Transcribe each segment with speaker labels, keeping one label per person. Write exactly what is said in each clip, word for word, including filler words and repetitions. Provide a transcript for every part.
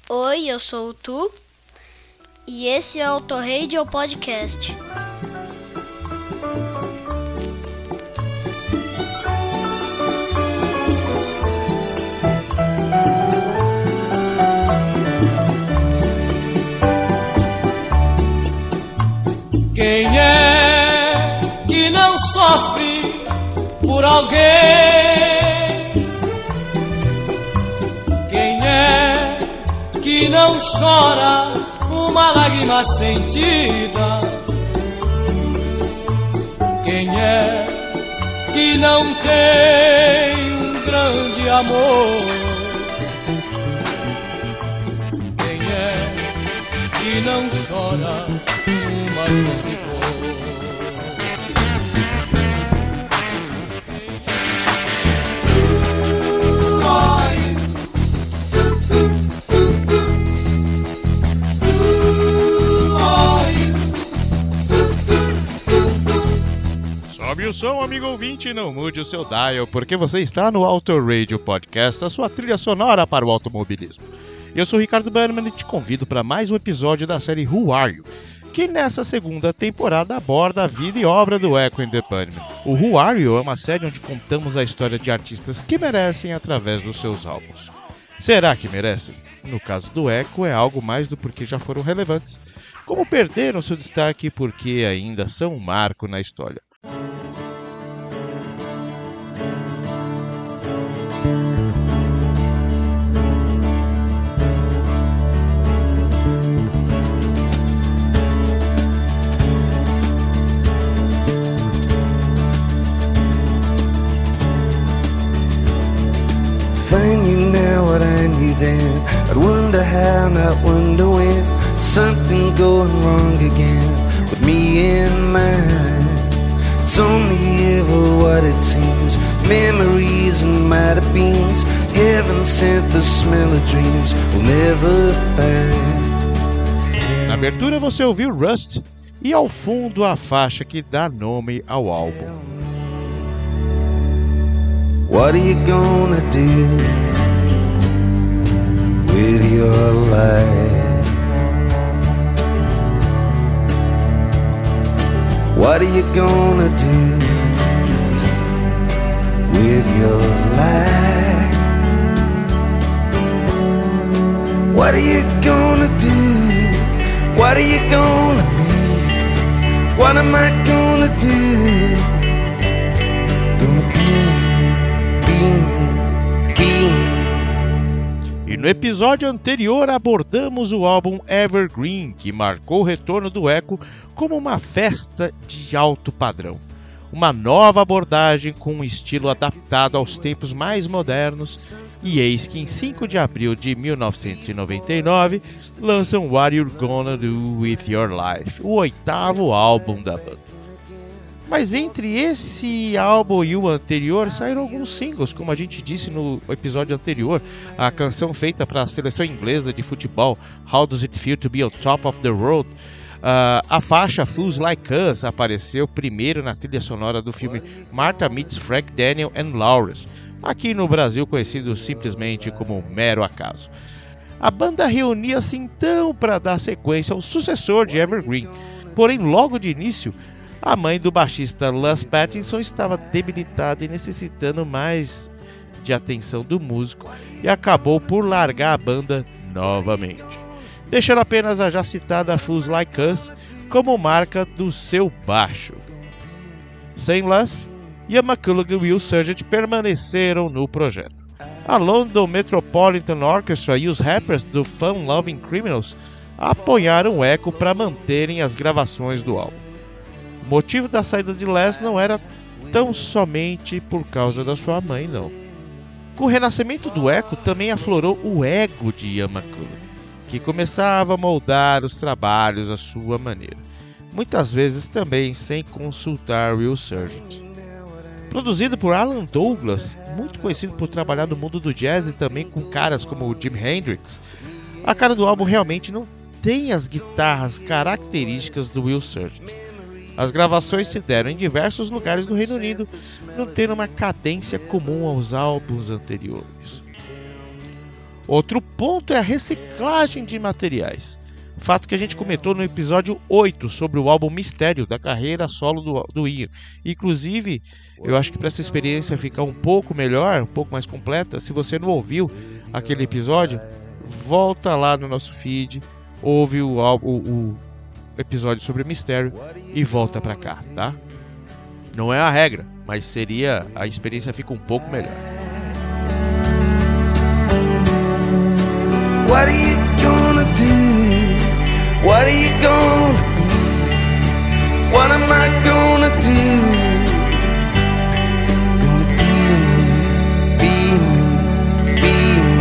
Speaker 1: Oi, eu sou o Tu e esse é o Autoradio Podcast.
Speaker 2: Quem é que não sofre por alguém? Quem é que não chora uma lágrima sentida? Quem é que não tem um grande amor? Quem é que não chora uma grande dor?
Speaker 3: Sobe o som, amigo ouvinte, e não mude o seu dial, porque você está no Autoradio Podcast, a sua trilha sonora para o automobilismo. Eu sou o Ricardo Berman e te convido para mais um episódio da série Who Are You?, que nessa segunda temporada aborda a vida e obra do Echo and the Bunnymen. O Who Are You é uma série onde contamos a história de artistas que merecem através dos seus álbuns. Será que merecem? No caso do Echo, é algo mais do porque já foram relevantes, como perderam seu destaque porque ainda são um marco na história.
Speaker 4: If I knew now what I knew then, I'd wonder how, not wonder when. Something going wrong again with me and mine. It's only ever what it seems, memories and might have beens. Heaven sent the smell of dreams we'll never find.
Speaker 3: Na abertura você ouviu Rust e ao fundo a faixa que dá nome ao álbum.
Speaker 4: What are you gonna do with your life? What are you gonna do with your life? What are you gonna do? What are you gonna be? What am I gonna do? Gonna be
Speaker 3: E no episódio anterior abordamos o álbum Evergreen, que marcou o retorno do Echo como uma festa de alto padrão. Uma nova abordagem com um estilo adaptado aos tempos mais modernos, e eis que em cinco de abril de mil novecentos e noventa e nove lançam What You Gonna Do With Your Life, o oitavo álbum da banda. Mas entre esse álbum e o anterior saíram alguns singles, como a gente disse no episódio anterior. A canção feita para a seleção inglesa de futebol, How Does It Feel to Be on Top of the World? Uh, a faixa Fools Like Us apareceu primeiro na trilha sonora do filme Martha Meets Frank Daniel and Lawrence, aqui no Brasil conhecido simplesmente como Mero Acaso. A banda reunia-se então para dar sequência ao sucessor de Evergreen, porém logo de início a mãe do baixista Lance Pattinson estava debilitada e necessitando mais de atenção do músico e acabou por largar a banda novamente, deixando apenas a já citada Fools Like Us como marca do seu baixo. Sem Lance, Ian McCulloch e Will Sergeant permaneceram no projeto. A London Metropolitan Orchestra e os rappers do Fun Loving Criminals apoiaram o Echo para manterem as gravações do álbum. O motivo da saída de Les não era tão somente por causa da sua mãe, não. Com o renascimento do Echo também aflorou o ego de Ian McCulloch, que começava a moldar os trabalhos à sua maneira, muitas vezes também sem consultar Will Sergeant. Produzido por Alan Douglas, muito conhecido por trabalhar no mundo do jazz e também com caras como o Jimi Hendrix, a cara do álbum realmente não tem as guitarras características do Will Sergeant. As gravações se deram em diversos lugares do Reino Unido, não tendo uma cadência comum aos álbuns anteriores. Outro ponto é a reciclagem de materiais. Fato que a gente comentou no episódio oito sobre o álbum Mistério da carreira solo do, do Ian. Inclusive, eu acho que para essa experiência ficar um pouco melhor, um pouco mais completa, se você não ouviu aquele episódio, volta lá no nosso feed, ouve o, o, o episódio sobre Mistério e volta para cá, tá? Não é a regra, mas seria, a experiência fica um pouco melhor.
Speaker 4: What are you gonna do? What are you gonna be? What am I gonna do? Gonna be me, be me, be me.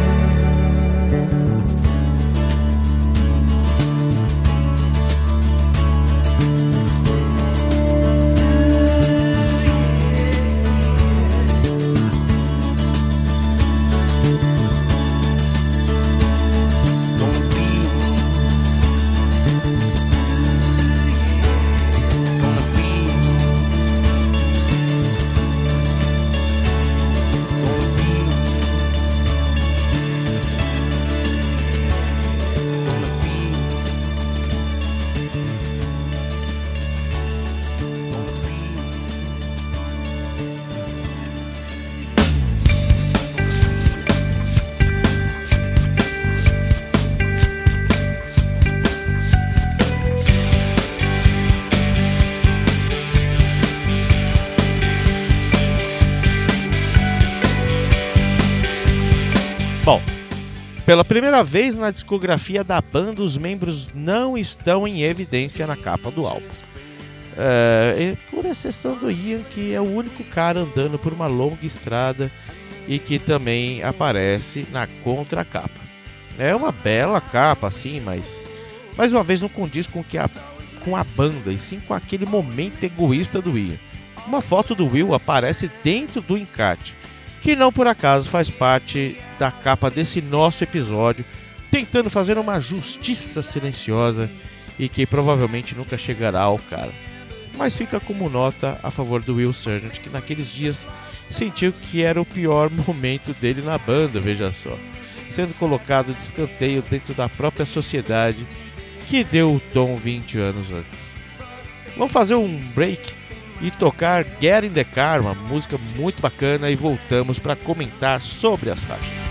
Speaker 3: Bom, pela primeira vez na discografia da banda, os membros não estão em evidência na capa do álbum. É, por exceção do Ian, que é o único cara andando por uma longa estrada e que também aparece na contracapa. É uma bela capa, assim, mas mais uma vez não condiz com, que a, com a banda, e sim com aquele momento egoísta do Ian. Uma foto do Will aparece dentro do encarte, que não por acaso faz parte da capa desse nosso episódio, tentando fazer uma justiça silenciosa e que provavelmente nunca chegará ao cara. Mas fica como nota a favor do Will Sergeant, que naqueles dias sentiu que era o pior momento dele na banda, veja só, sendo colocado de escanteio dentro da própria sociedade que deu o tom vinte anos antes. Vamos fazer um break e tocar Get in the Car, uma música muito bacana, e voltamos para comentar sobre as faixas.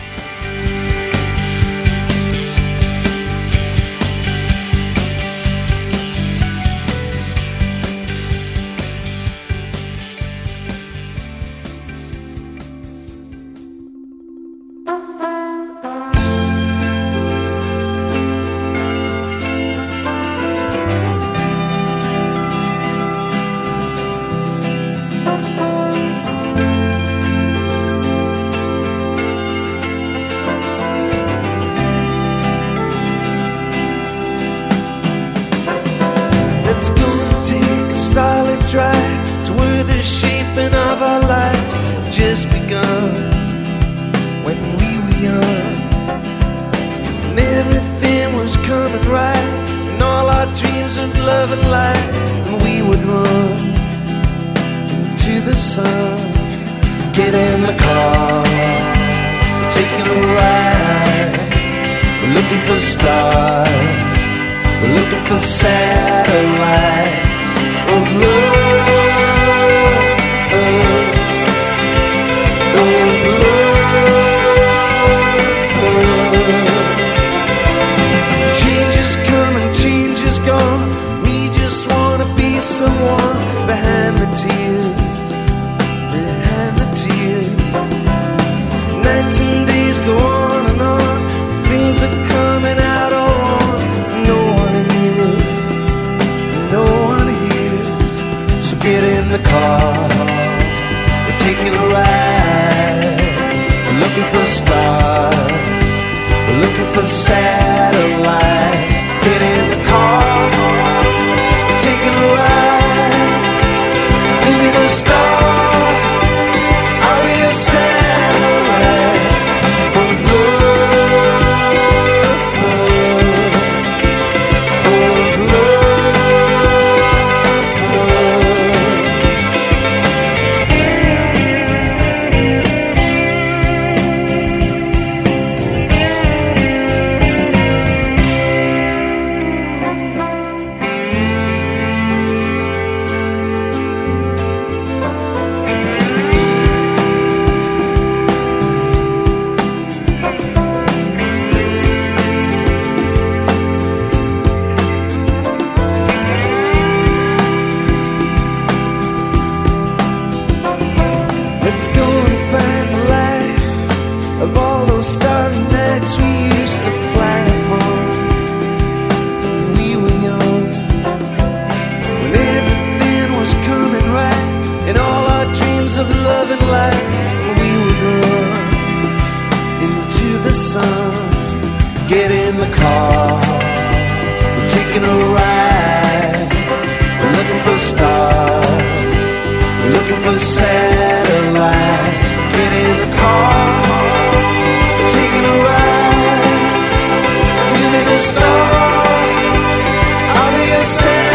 Speaker 4: in the car, we're taking a ride, we're looking for stars, we're looking for satellites. Get in the car, we're taking a ride, give me the star, I'll be a satellite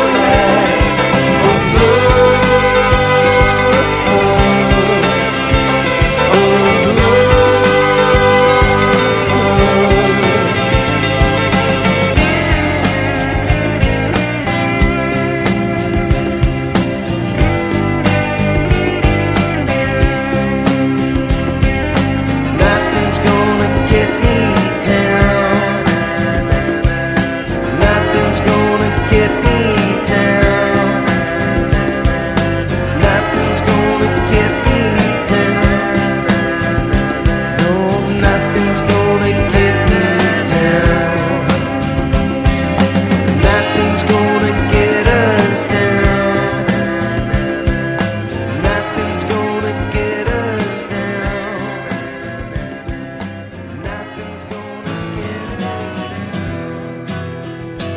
Speaker 4: of love, of love. Nothing's gonna get me down. Nothing's gonna get me down. Nothing's gonna get me down. No, nothing's gonna get me down. Nothing's gonna get us down. Nothing's gonna get us down. Nothing's gonna get us down.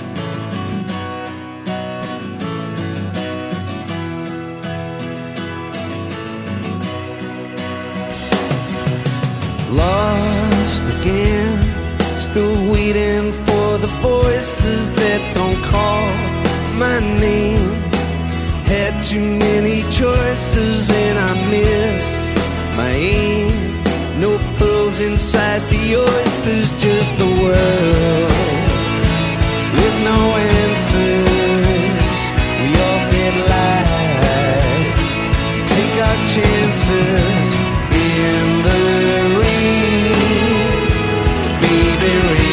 Speaker 4: Lost again, still waiting for the voices that don't call my name. Had too many choices and I missed my aim. No pearls inside the oysters, just the world with no answers. We all get life, take our chances in the rain, baby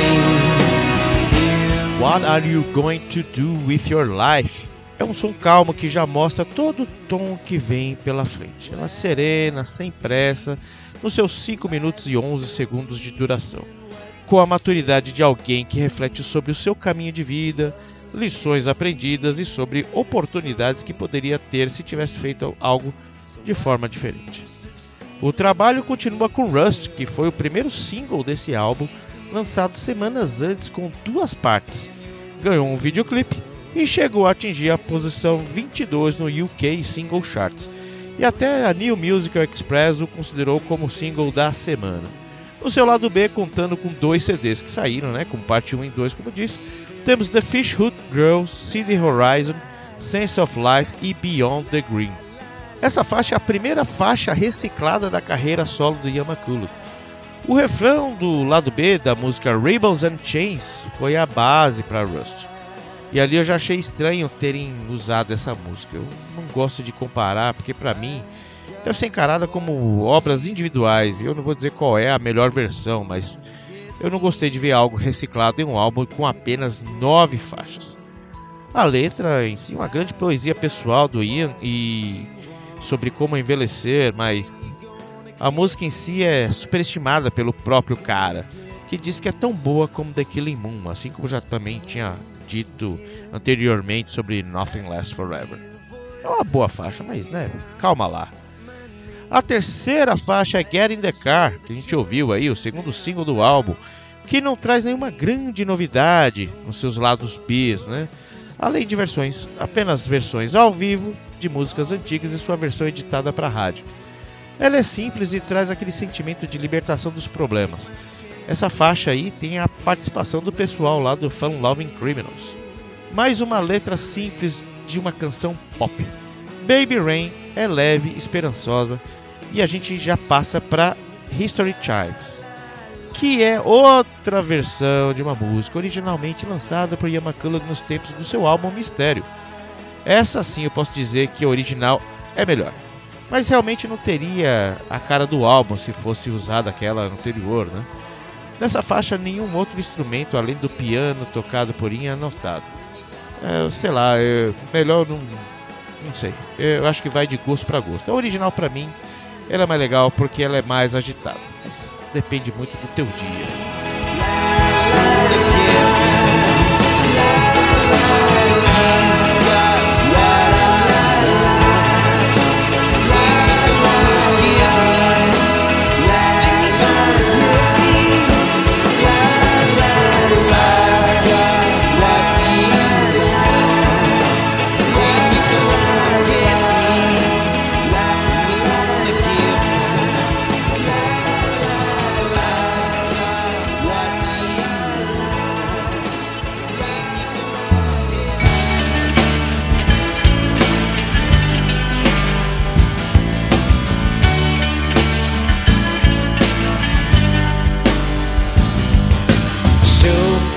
Speaker 4: rain.
Speaker 3: What Are You Going to Do With Your Life? É um som calmo que já mostra todo o tom que vem pela frente. Ela é serena, sem pressa, nos seus cinco minutos e onze segundos de duração, com a maturidade de alguém que reflete sobre o seu caminho de vida, lições aprendidas e sobre oportunidades que poderia ter se tivesse feito algo de forma diferente. O trabalho continua com Rust, que foi o primeiro single desse álbum, lançado semanas antes com duas partes. Ganhou um videoclipe e chegou a atingir a posição vinte e dois no U K Single Charts, e até a New Musical Express o considerou como single da semana. No seu lado B, contando com dois C Ds que saíram, né, com parte um e dois, como disse, temos The Fishhook Girls, See the Horizon, Sense of Life e Beyond the Green. Essa faixa é a primeira faixa reciclada da carreira solo do Ian McCulloch. O refrão do lado B da música Rebels and Chains foi a base para Rust. E ali eu já achei estranho terem usado essa música. Eu não gosto de comparar, porque para mim deve ser encarada como obras individuais. Eu não vou dizer qual é a melhor versão, mas eu não gostei de ver algo reciclado em um álbum com apenas nove faixas. A letra em si é uma grande poesia pessoal do Ian e sobre como envelhecer, mas a música em si é superestimada pelo próprio cara, que diz que é tão boa como The Killing Moon, assim como já também tinha dito anteriormente sobre Nothing Lasts Forever. É uma boa faixa, mas né, calma lá. A terceira faixa é Get in the Car, que a gente ouviu aí, o segundo single do álbum, que não traz nenhuma grande novidade nos seus lados Bs, né? Além de versões, apenas versões ao vivo de músicas antigas e sua versão editada para rádio. Ela é simples e traz aquele sentimento de libertação dos problemas. Essa faixa aí tem a participação do pessoal lá do Fun Loving Criminals. Mais uma letra simples de uma canção pop. Baby Rain é leve, esperançosa, e a gente já passa para History Chimes, que é outra versão de uma música originalmente lançada por Ian McCulloch nos tempos do seu álbum Mistério. Essa sim eu posso dizer que a original é melhor, mas realmente não teria a cara do álbum se fosse usada aquela anterior, né? Nessa faixa nenhum outro instrumento além do piano tocado por Ian é notado. É, sei lá, é melhor não, não sei, eu acho que vai de gosto para gosto. A original para mim ela é mais legal porque ela é mais agitada, mas depende muito do teu dia.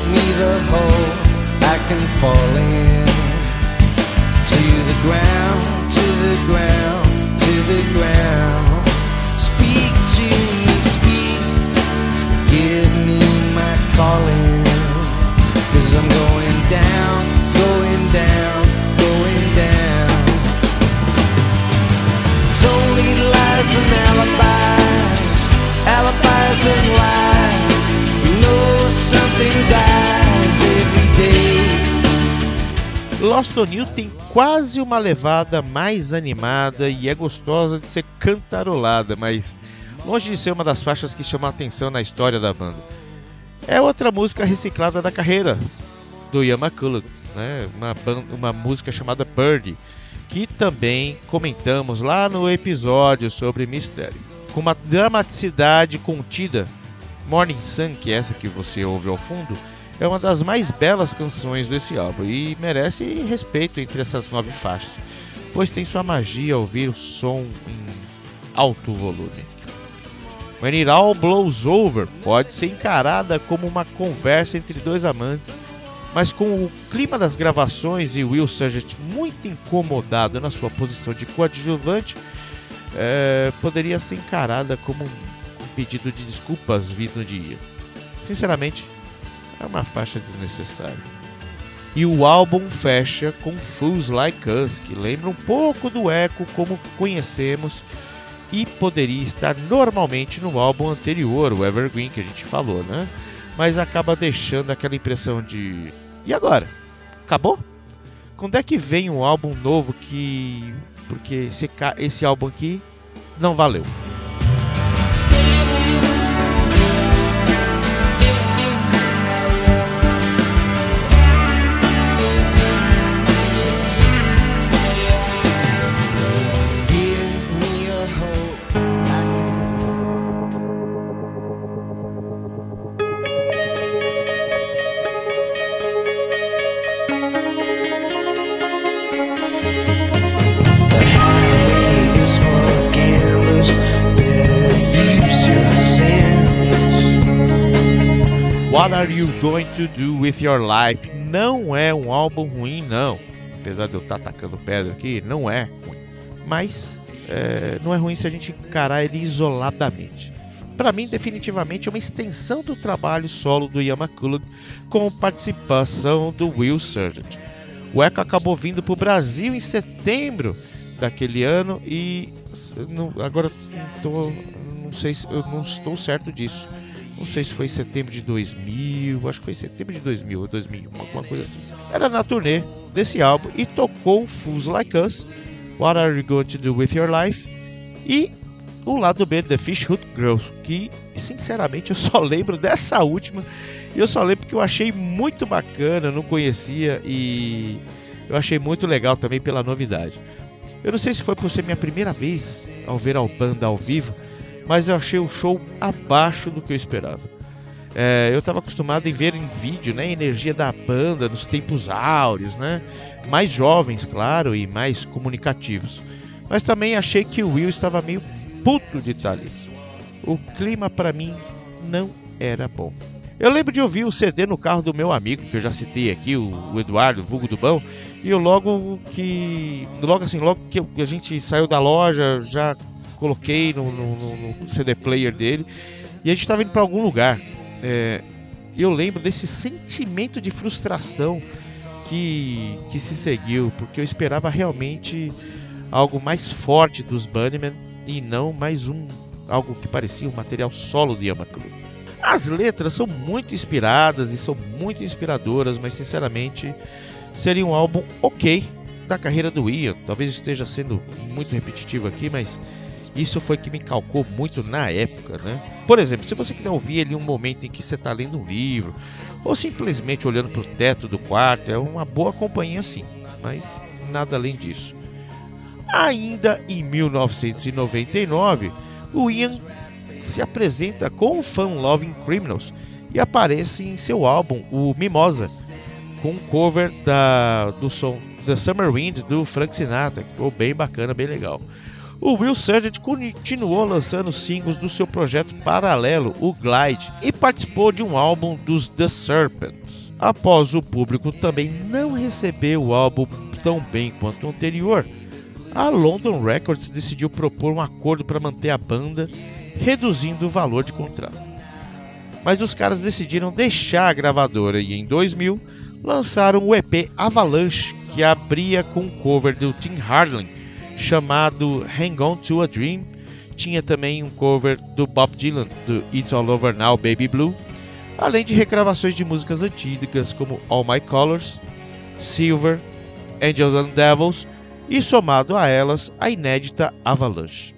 Speaker 4: me the hole I can fall in. To the ground, to the ground, to the ground. Speak to me, speak, give me my calling. 'Cause I'm going down, going down, going down. It's only lies and alibis, alibis and lies. You know something dies every day.
Speaker 3: Lost on You tem quase uma levada mais animada e é gostosa de ser cantarolada, mas longe de ser uma das faixas que chama a atenção na história da banda. É outra música reciclada da carreira do Ian McCulloch, né? uma, uma música chamada Birdie, que também comentamos lá no episódio sobre Mistério. Com uma dramaticidade contida, Morning Sun, que é essa que você ouve ao fundo, é uma das mais belas canções desse álbum e merece respeito entre essas nove faixas, pois tem sua magia ouvir o som em alto volume. When It All Blows Over pode ser encarada como uma conversa entre dois amantes, mas com o clima das gravações e Will Sergeant muito incomodado na sua posição de coadjuvante, é, poderia ser encarada como um pedido de desculpas vindo de Ian. Sinceramente, é uma faixa desnecessária. E o álbum fecha com Fools Like Us, que lembra um pouco do Echo como conhecemos e poderia estar normalmente no álbum anterior, o Evergreen, que a gente falou, né? Mas acaba deixando aquela impressão de... E agora? Acabou? Quando é que vem um álbum novo que... Porque esse, esse álbum aqui não valeu. What Are You Going to Do With Your Life não é um álbum ruim, não. Apesar de eu estar atacando pedra aqui, não é ruim. Mas é, não é ruim se a gente encarar ele isoladamente. Para mim, definitivamente, é uma extensão do trabalho solo do Ian McCulloch com participação do Will Sergeant. O Echo acabou vindo para o Brasil em setembro daquele ano e não, agora não, tô, não sei se eu não estou certo disso. Não sei se foi em setembro de dois mil, acho que foi em setembro de dois mil ou dois mil e um, alguma coisa assim. Era na turnê desse álbum e tocou Fools Like Us, What Are You Going to Do With Your Life e o lado B, The Fish Hook Girls, que sinceramente eu só lembro dessa última e eu só lembro porque eu achei muito bacana, eu não conhecia e eu achei muito legal também pela novidade. Eu não sei se foi por ser minha primeira vez ao ver a banda ao vivo, mas eu achei o show abaixo do que eu esperava. É, eu estava acostumado em ver em vídeo, né, a energia da banda nos tempos áureos, né, mais jovens, claro, e mais comunicativos. Mas também achei que o Will estava meio puto de estar ali. O clima para mim não era bom. Eu lembro de ouvir o C D no carro do meu amigo, que eu já citei aqui, o, o Eduardo, vulgo do Bão, e eu logo que, logo assim, logo que a gente saiu da loja, já coloquei no, no, no C D player dele e a gente estava indo para algum lugar. É, eu lembro desse sentimento de frustração que, que se seguiu, porque eu esperava realmente algo mais forte dos Bunnymen e não mais um algo que parecia um material solo de Ian McCulloch. As letras são muito inspiradas e são muito inspiradoras, mas sinceramente seria um álbum ok da carreira do Ian. Talvez esteja sendo muito repetitivo aqui, mas isso foi que me calcou muito na época, né? Por exemplo, se você quiser ouvir ali um momento em que você está lendo um livro ou simplesmente olhando para o teto do quarto, é uma boa companhia sim, mas nada além disso. Ainda em mil novecentos e noventa e nove, o Ian se apresenta com o Fun Loving Criminals e aparece em seu álbum, o Mimosa, com um cover da, do som The Summer Wind do Frank Sinatra, que ficou bem bacana, bem legal. O Will Sergeant continuou lançando singles do seu projeto paralelo, o Glide, e participou de um álbum dos The Serpents. Após o público também não receber o álbum tão bem quanto o anterior, a London Records decidiu propor um acordo para manter a banda, reduzindo o valor de contrato. Mas os caras decidiram deixar a gravadora e em dois mil lançaram o E P Avalanche, que abria com um cover do Tim Hardin chamado Hang On To A Dream. Tinha também um cover do Bob Dylan, do It's All Over Now Baby Blue, além de regravações de músicas antigas como All My Colors, Silver, Angels and Devils e, somado a elas, a inédita Avalanche.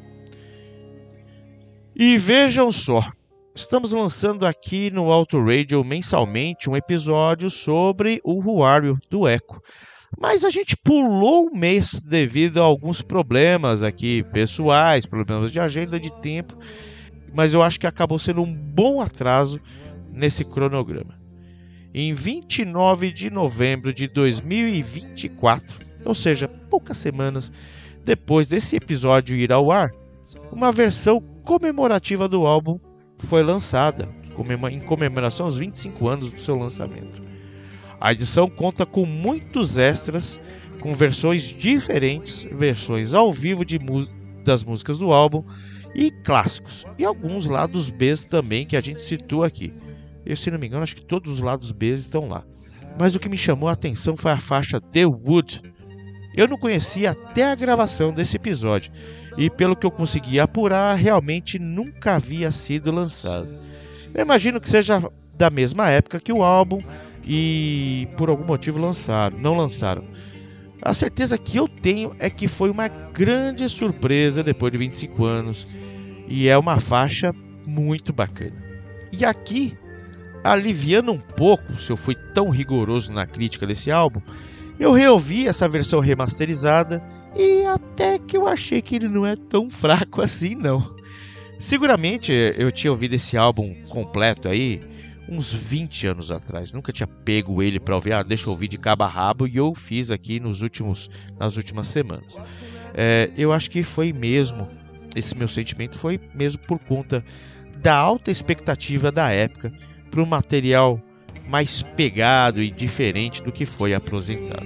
Speaker 3: E vejam só, estamos lançando aqui no Auto Radio mensalmente um episódio sobre o Who Are You do Echo. Mas a gente pulou um mês devido a alguns problemas aqui pessoais, problemas de agenda, de tempo. Mas eu acho que acabou sendo um bom atraso nesse cronograma. Em vinte e nove de novembro de dois mil e vinte e quatro, ou seja, poucas semanas depois desse episódio ir ao ar, uma versão comemorativa do álbum foi lançada, em comemoração aos vinte e cinco anos do seu lançamento. A edição conta com muitos extras, com versões diferentes, versões ao vivo de das músicas do álbum e clássicos, e alguns lados B também que a gente citou aqui. Eu, se não me engano, acho que todos os lados B estão lá. Mas o que me chamou a atenção foi a faixa The Wood. Eu não conhecia até a gravação desse episódio, e pelo que eu consegui apurar, realmente nunca havia sido lançado. Eu imagino que seja da mesma época que o álbum e por algum motivo lançaram, não lançaram. A certeza que eu tenho é que foi uma grande surpresa depois de vinte e cinco anos, e é uma faixa muito bacana. E aqui, aliviando um pouco, se eu fui tão rigoroso na crítica desse álbum, eu reouvi essa versão remasterizada e até que eu achei que ele não é tão fraco assim não. Seguramente eu tinha ouvido esse álbum completo aí uns vinte anos atrás, nunca tinha pego ele para ouvir, ah, deixa eu ouvir de cabo a rabo, e eu fiz aqui nos últimos, nas últimas semanas. É, eu acho que foi mesmo, esse meu sentimento foi mesmo por conta da alta expectativa da época para um material mais pegado e diferente do que foi apresentado.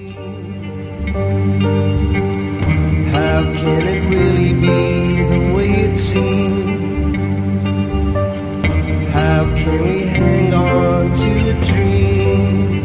Speaker 4: How can it really be the way it seems? How can we hang on to a dream?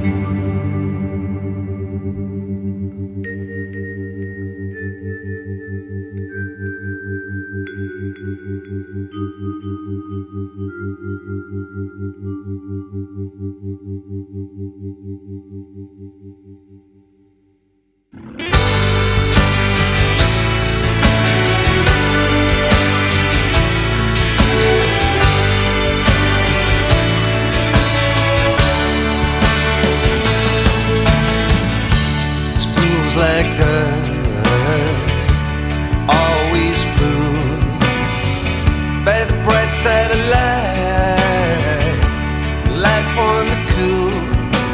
Speaker 4: Like us, always fooled by the bright side of life, life on the cool.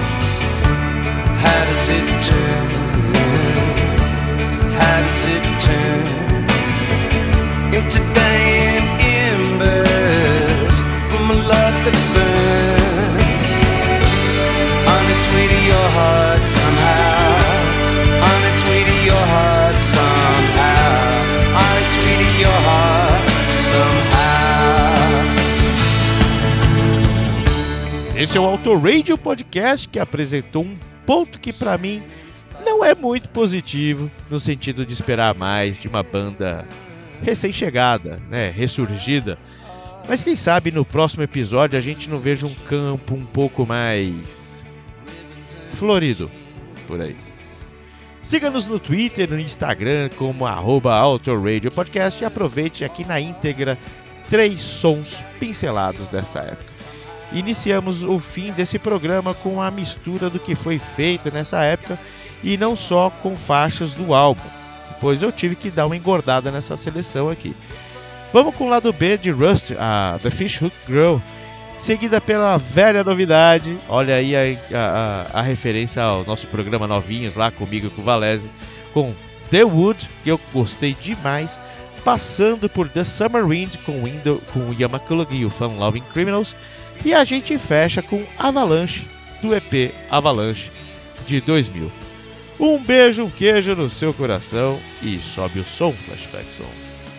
Speaker 4: How does it turn? How does it turn into dying embers from a love that burns on its way to your heart somehow? On its way to your heart somehow. On its way to your heart somehow.
Speaker 3: Esse é o Auto Radio Podcast, que apresentou um ponto que pra mim não é muito positivo, no sentido de esperar mais de uma banda recém-chegada, né, ressurgida. Mas quem sabe no próximo episódio a gente não veja um campo um pouco mais florido por aí. Siga-nos no Twitter e no Instagram como arroba autoradiopodcast e aproveite aqui na íntegra três sons pincelados dessa época. Iniciamos o fim desse programa com a mistura do que foi feito nessa época e não só com faixas do álbum, pois eu tive que dar uma engordada nessa seleção aqui. Vamos com o lado B de Rust, a The Fish Hook Girl, seguida pela velha novidade, olha aí a, a, a referência ao nosso programa Novinhos lá comigo e com o Valese, com The Wood, que eu gostei demais, passando por The Summer Wind com, Window, com o Ian McCulloch e o Fun Loving Criminals, e a gente fecha com Avalanche, do E P Avalanche de dois mil. Um beijo, um queijo no seu coração e sobe o som, Flashback Som.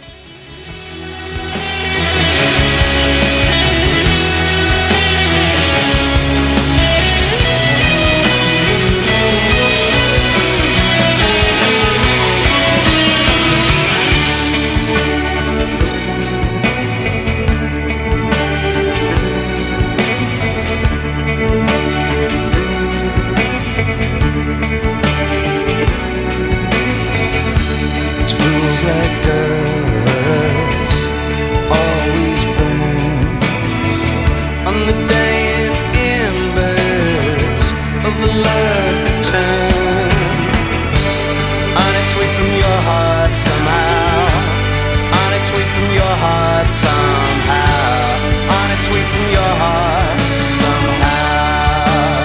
Speaker 4: Like us always burn on the dying embers of the love that turn on its way from your heart somehow, on its way from your heart somehow, on its way from your heart somehow.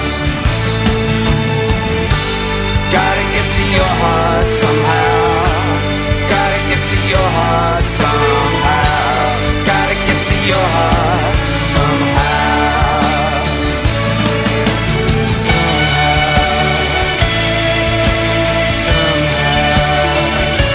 Speaker 4: Gotta get to your heart somehow, to your heart somehow, gotta get to your heart somehow, somehow, somehow.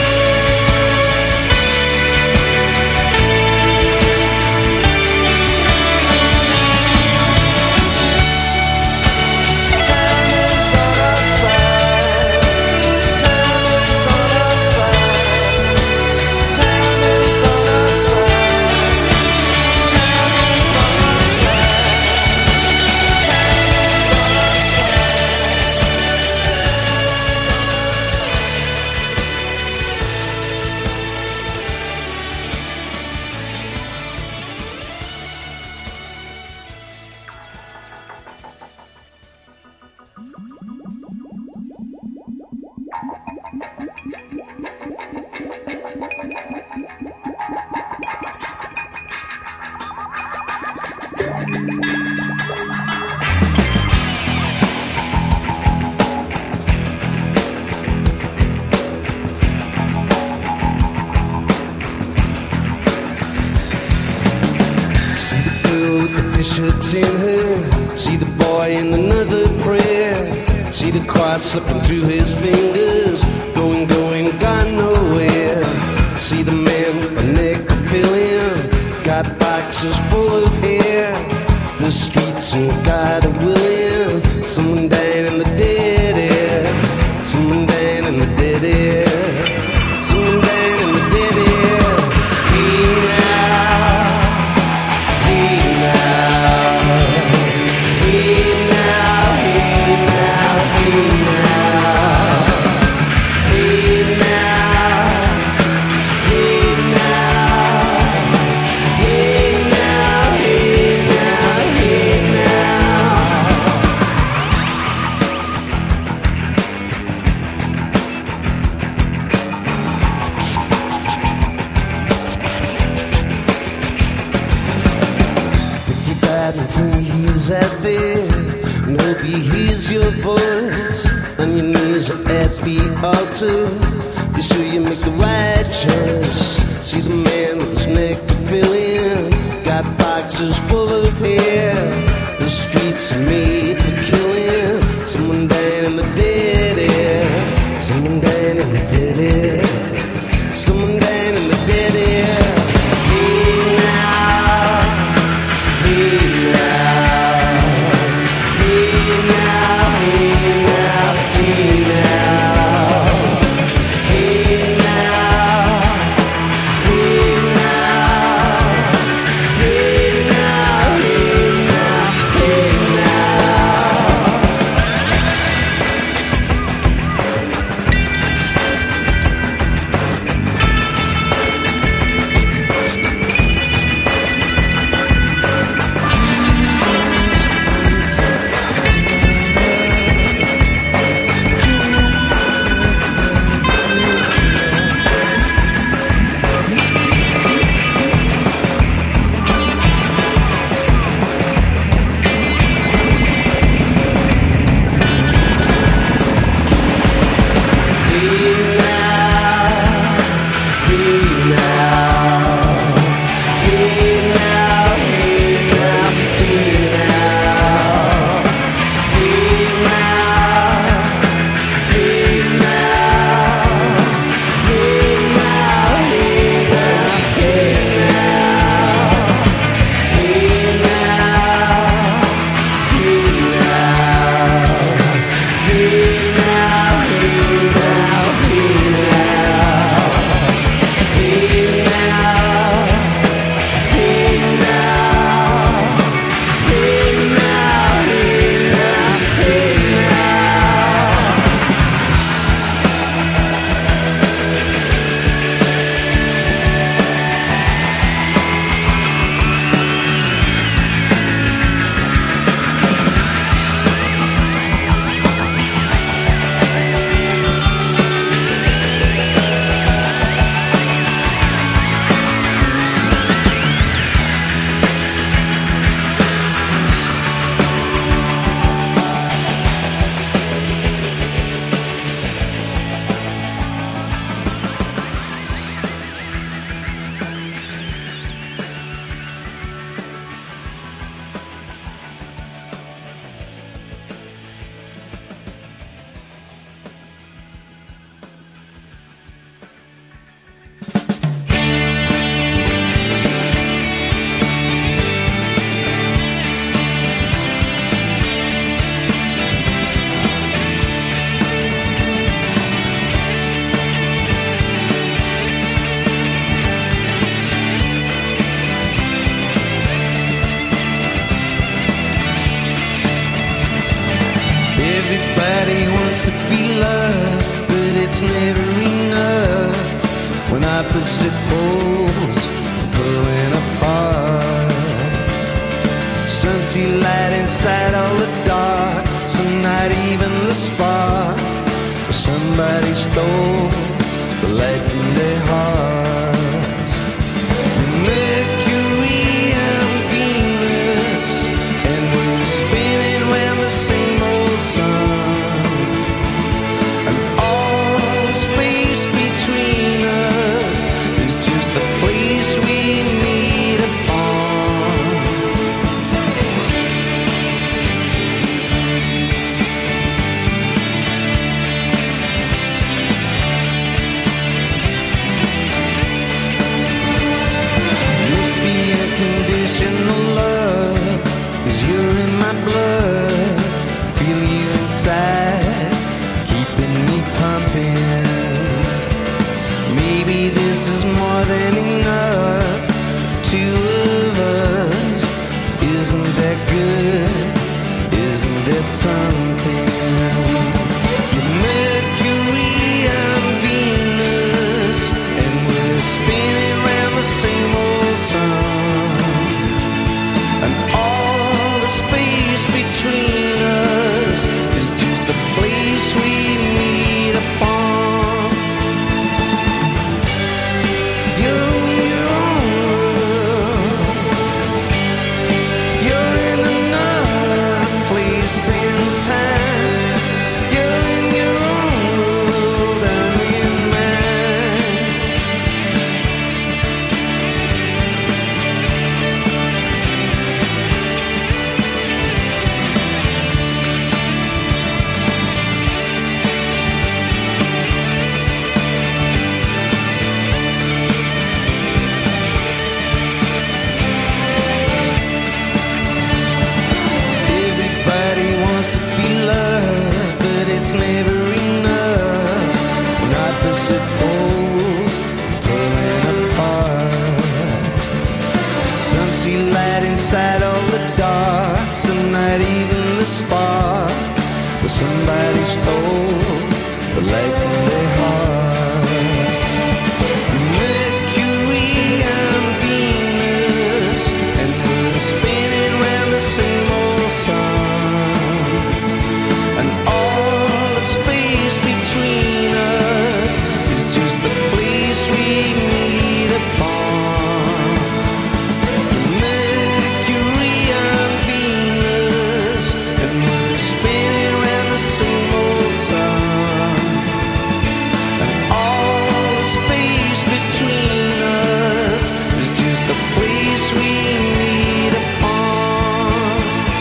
Speaker 4: Time is on our side, time is on our side. Time is on our side. Time is on our side. Time is on our side. See the girl with the fish hooks in her, see the boy in another prayer, see the cross slipping through his fingers, going, going, gone nowhere. See the man with the necrophilia, got boxes full of hair, the streets and God of William, someone dying in the dead air, someone dying in the dead air, someone dying in the dead air. Hey now, hey now, hey now, hey now, hey now, hey now, hey now, hey now, hey now, hey now. If you died and pray he's out there, and hope he hears your voice on your knees at the altar. Be sure you make the right choice. See the man with his necrophilia, got boxes full of hair. The streets are made for killing. Someone dying in the dead air, someone dying in the dead air, someone dying in the dead air. Hey now, hey now, hey now, hey now, hey now, hey now, hey now, hey now, hey now, hey now. Everybody wants to be loved, but it's never enough. When opposite poles pulling apart, some see light inside all the dark, some not even the spark. But somebody stole the light from their hearts. Mercury and Venus, and we're spinning round the same old sun, and all the space between us is just the place we meet upon. Must be a conditional love, 'cause you're in my blood. Feel you inside, keeping me pumping. Maybe this is more than enough. Two of us, isn't that good? Isn't that something? You're Mercury and Venus, and we're spinning round the same old sun, and all the space between us is just the place we meet upon. You're in your own world, you're in another place and time. You're in your own world, I'm in mine. Everybody wants to be loved, but it's never enough. When opposite poles pulling apart, some see light inside all the dark, some not even the spark. But somebody stole the light from their heart. Mercury and Venus, and we're spinning round the same old sun, and all the space between us is just the place we meet upon. Mercury and Venus, and we're spinning round the same old sun, and all the space between us is just the place we meet upon.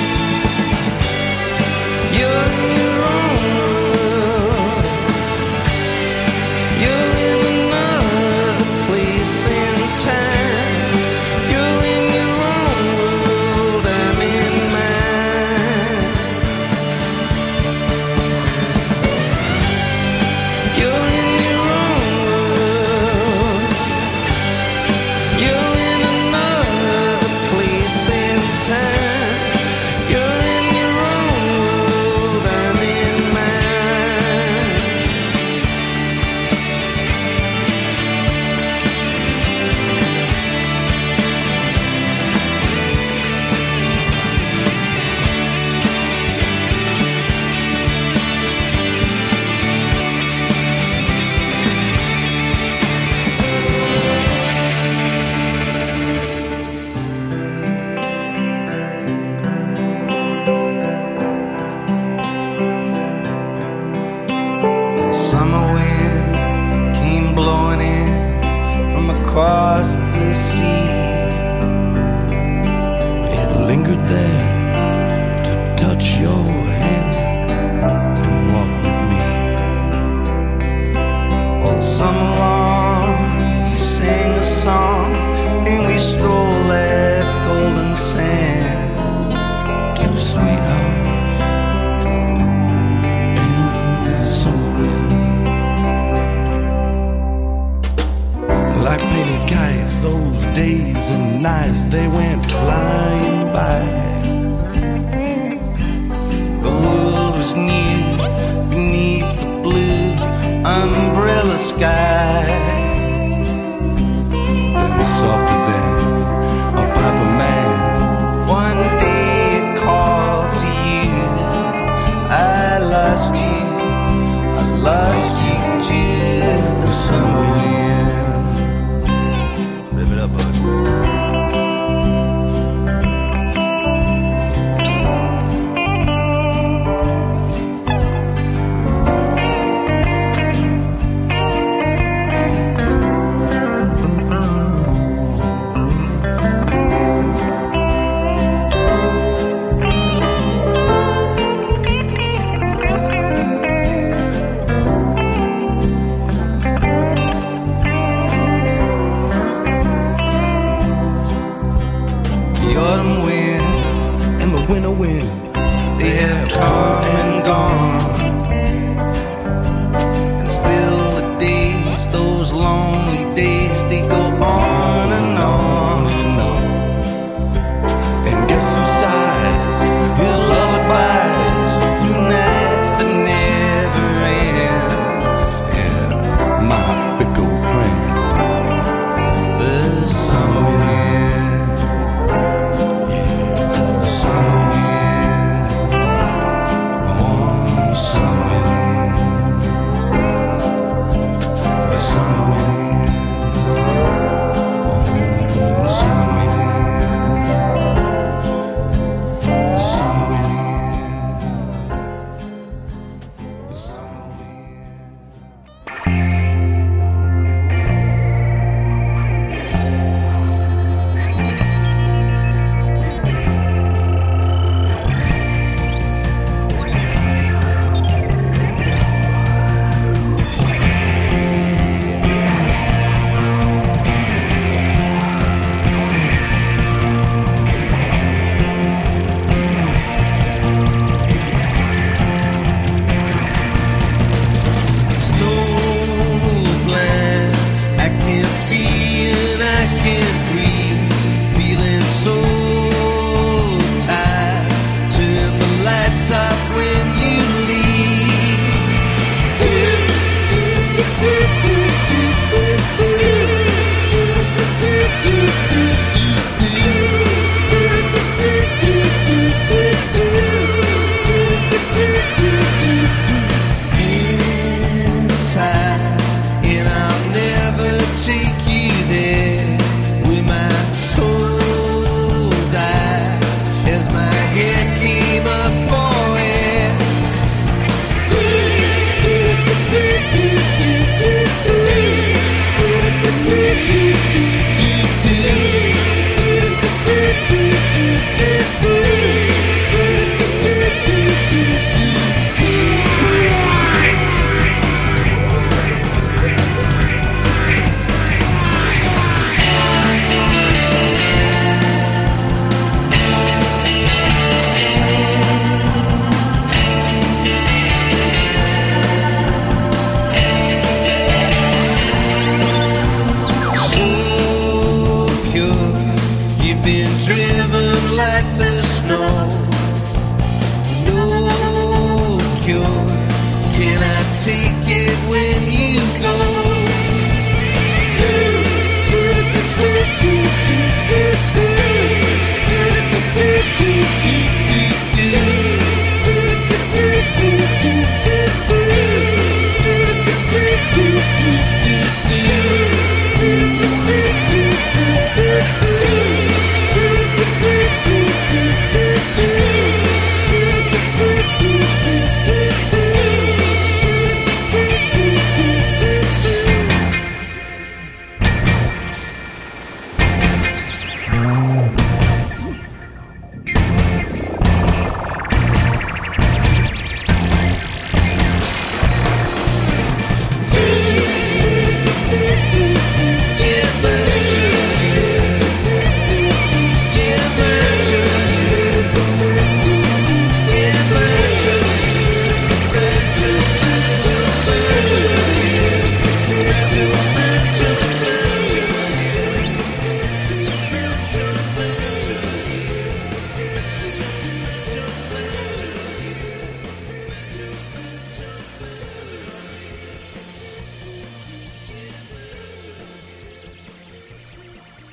Speaker 4: You're in your own world, you're in another place and time. You're in your own world, I'm in mine. You're in your own world, you're in another place and time. You're in your own world, I'm in mine. Summer wind came blowing in from across the sea. It lingered there to touch your hand and walk with me. All summer long we sang a song, and we strolled that golden sand. Two sweethearts and the summer wind. Like painted kites, those days and nights, they went flying by. The world was new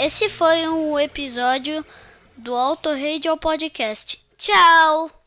Speaker 1: Esse foi um episódio do Auto Radio Podcast. Tchau!